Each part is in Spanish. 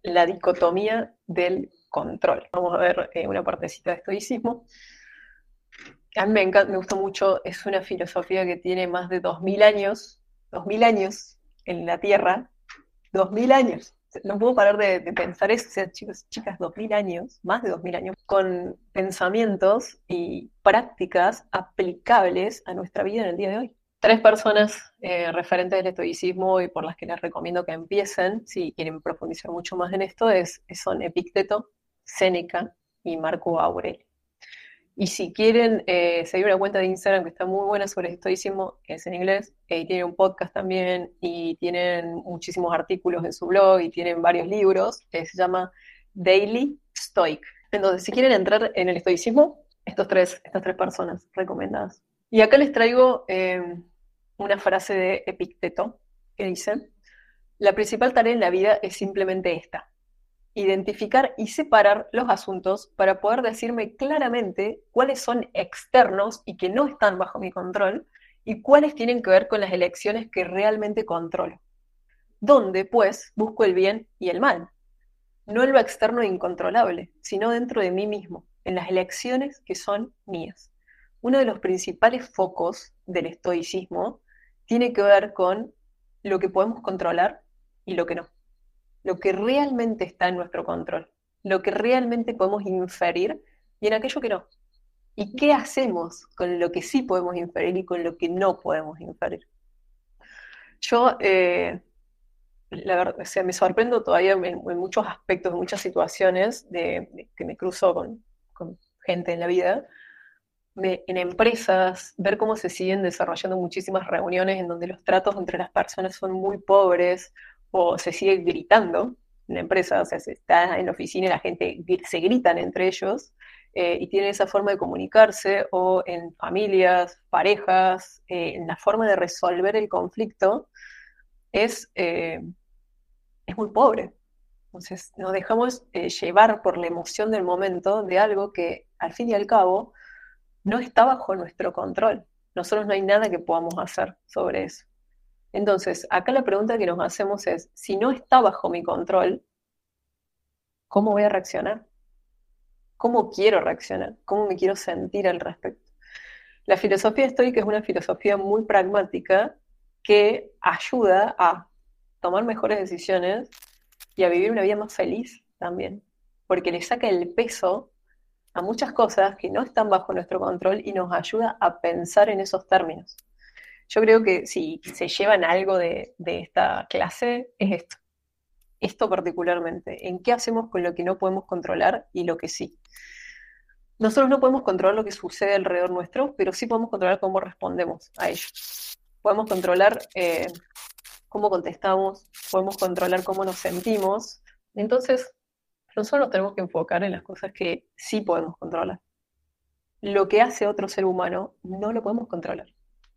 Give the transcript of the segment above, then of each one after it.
la dicotomía del control. Vamos a ver una partecita de estoicismo. A mí me gusta mucho, es una filosofía que tiene más de 2000 años en la Tierra, 2000 años. No puedo parar de pensar eso, o sea, chicos, chicas, 2000 años, más de 2000 años, con pensamientos y prácticas aplicables a nuestra vida en el día de hoy. Tres personas referentes del estoicismo y por las que les recomiendo que empiecen, si quieren profundizar mucho más en esto, son Epicteto, Séneca y Marco Aurelio. Y si quieren seguir una cuenta de Instagram que está muy buena sobre estoicismo, es en inglés, y tiene un podcast también, y tienen muchísimos artículos en su blog, y tienen varios libros, se llama Daily Stoic. Entonces, si quieren entrar en el estoicismo, estas tres personas recomendadas. Y acá les traigo una frase de Epicteto, que dice, la principal tarea en la vida es simplemente esta, identificar y separar los asuntos para poder decirme claramente cuáles son externos y que no están bajo mi control y cuáles tienen que ver con las elecciones que realmente controlo. Donde, pues, busco el bien y el mal, no en lo externo e incontrolable, sino dentro de mí mismo, en las elecciones que son mías. Uno de los principales focos del estoicismo tiene que ver con lo que podemos controlar y lo que no, lo que realmente está en nuestro control, lo que realmente podemos inferir y en aquello que no. ¿Y qué hacemos con lo que sí podemos inferir y con lo que no podemos inferir? Yo, la verdad, o sea, me sorprendo todavía en muchos aspectos, en muchas situaciones que me cruzo con gente en la vida, en empresas, ver cómo se siguen desarrollando muchísimas reuniones en donde los tratos entre las personas son muy pobres o se sigue gritando en la empresa, o sea, se está en la oficina y la gente se gritan entre ellos y tienen esa forma de comunicarse, o en familias, parejas, en la forma de resolver el conflicto es, eh, es muy pobre. Entonces nos dejamos llevar por la emoción del momento de algo que al fin y al cabo no está bajo nuestro control. Nosotros no hay nada que podamos hacer sobre eso. Entonces, acá la pregunta que nos hacemos es, si no está bajo mi control, ¿cómo voy a reaccionar? ¿Cómo quiero reaccionar? ¿Cómo me quiero sentir al respecto? La filosofía estoica es una filosofía muy pragmática que ayuda a tomar mejores decisiones y a vivir una vida más feliz también, porque le saca el peso a muchas cosas que no están bajo nuestro control y nos ayuda a pensar en esos términos. Yo creo que si se llevan algo de esta clase es esto particularmente, en qué hacemos con lo que no podemos controlar y lo que sí. Nosotros no podemos controlar lo que sucede alrededor nuestro, pero sí podemos controlar cómo respondemos a ello. Podemos controlar cómo contestamos, podemos controlar cómo nos sentimos. Entonces, nosotros nos tenemos que enfocar en las cosas que sí podemos controlar. Lo que hace otro ser humano no lo podemos controlar.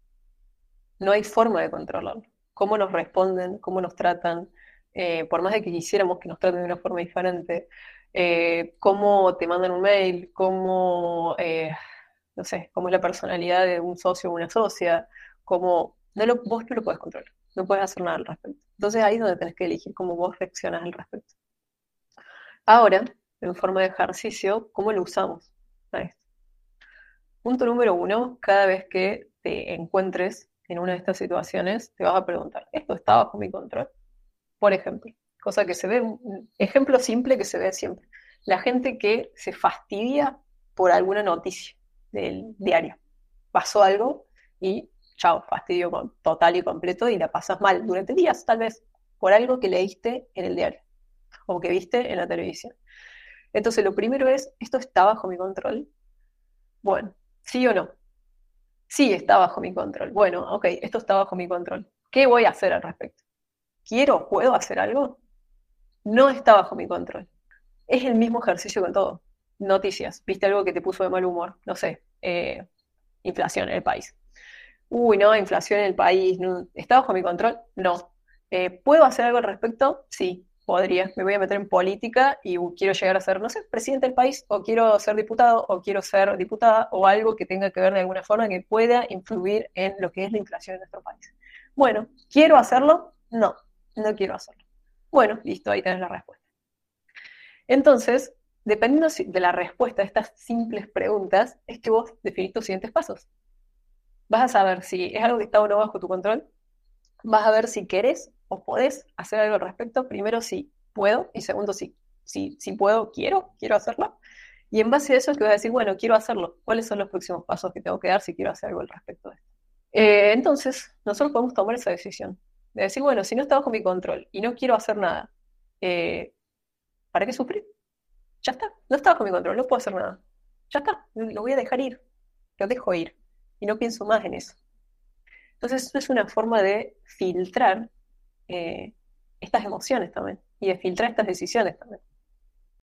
No hay forma de controlarlo. Cómo nos responden, cómo nos tratan, por más de que quisiéramos que nos traten de una forma diferente, cómo te mandan un mail, no sé, cómo es la personalidad de un socio o una socia, vos no lo puedes controlar, no puedes hacer nada al respecto. Entonces ahí es donde tenés que elegir cómo vos reaccionás al respecto. Ahora, en forma de ejercicio, ¿cómo lo usamos a esto? Punto número uno, cada vez que te encuentres en una de estas situaciones, te vas a preguntar, ¿esto está bajo mi control? Por ejemplo, cosa que se ve, un ejemplo simple que se ve siempre. La gente que se fastidia por alguna noticia del diario. Pasó algo y chao, fastidio total y completo y la pasas mal durante días, tal vez, por algo que leíste en el diario o que viste en la televisión. Entonces, lo primero es, ¿esto está bajo mi control? Bueno, ¿sí o no? Sí, está bajo mi control. Bueno, ok, esto está bajo mi control. ¿Qué voy a hacer al respecto? ¿Quiero, puedo hacer algo? No está bajo mi control. Es el mismo ejercicio con todo. Noticias, viste algo que te puso de mal humor, no sé, inflación en el país. Uy, no, inflación en el país, no, ¿está bajo mi control? No. ¿Puedo hacer algo al respecto? Sí, podría. Me voy a meter en política y quiero llegar a ser, no sé, presidente del país, o quiero ser diputado, o quiero ser diputada, o algo que tenga que ver de alguna forma que pueda influir en lo que es la inflación en nuestro país. Bueno, ¿quiero hacerlo? No, no quiero hacerlo. Bueno, listo, ahí tenés la respuesta. Entonces, dependiendo de la respuesta a estas simples preguntas, es que vos definís tus siguientes pasos. Vas a saber si es algo que está o no bajo tu control, vas a ver si querés o podés hacer algo al respecto. Primero, si puedo, y segundo, si puedo, quiero hacerlo. Y en base a eso es que vas a decir, bueno, quiero hacerlo. ¿Cuáles son los próximos pasos que tengo que dar si quiero hacer algo al respecto de esto? Entonces, nosotros podemos tomar esa decisión. De decir, bueno, si no está bajo mi control y no quiero hacer nada, eh, ¿para qué sufrir? Ya está, no está bajo mi control, no puedo hacer nada. Ya está, lo voy a dejar ir, lo dejo ir y no pienso más en eso. Entonces, esto es una forma de filtrar eh, estas emociones también y de filtrar estas decisiones también.